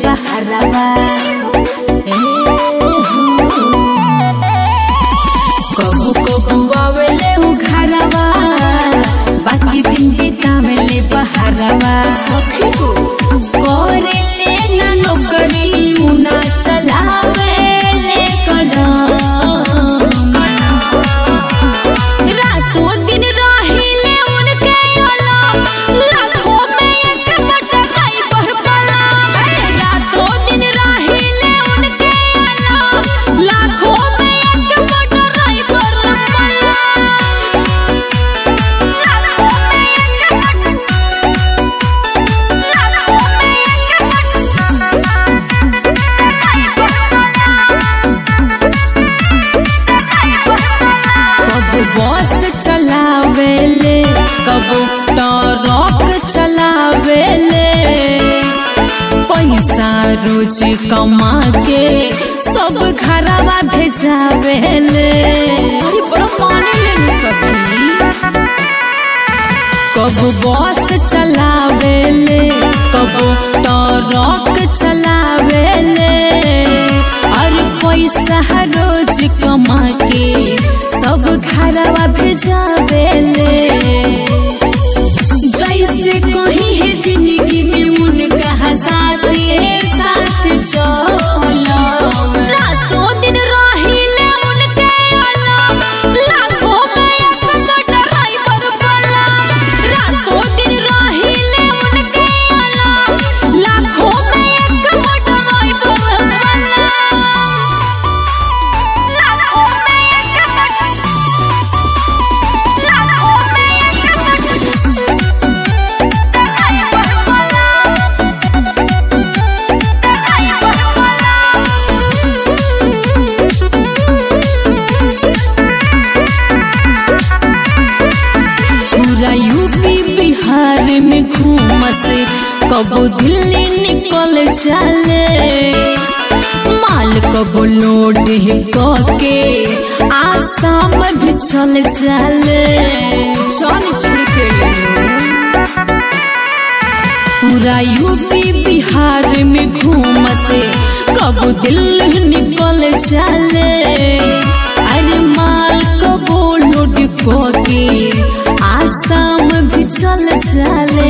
बहरवा कबू कबू आवेले उ घरवा बाकी दिन बितावेले बहरवा सखी को करेले ना नौकरी मुना चलावेले कदम रातों दिन रहिले उनके अलाम लाखों में एक बटकाई पर पला रातों दिन रहिले उनके अलाम लाखों में एक बटकाई पर पला बस चलावेले कबो ट्रक चलावेले पैसा रोज कमा के सब घरवा भेजावेले बड़ा माने ले सखी कबो बस चलावेले कबो ट्रक चलावेले और पैसा रोज कमा के सब घरवा भेजावेले जैसे कहीं है जिंदगी में उनका साथ चलो रातों दिन रहिले उनके अलाम लाखों में एक बटकाई पर पला रातों दिन रहिले उनके अलाम लाखों में एक बटकाई पर पला यूपी बिहार में घूमस कबो दिल्ली निकल चले माल कबो लोड के आसाम भी चल चले चल छिड़के पूरा यूपी बिहार में घूमस कबो दिल्ली निकल चले अरे माल कबो लोड के आसाम भी चल चले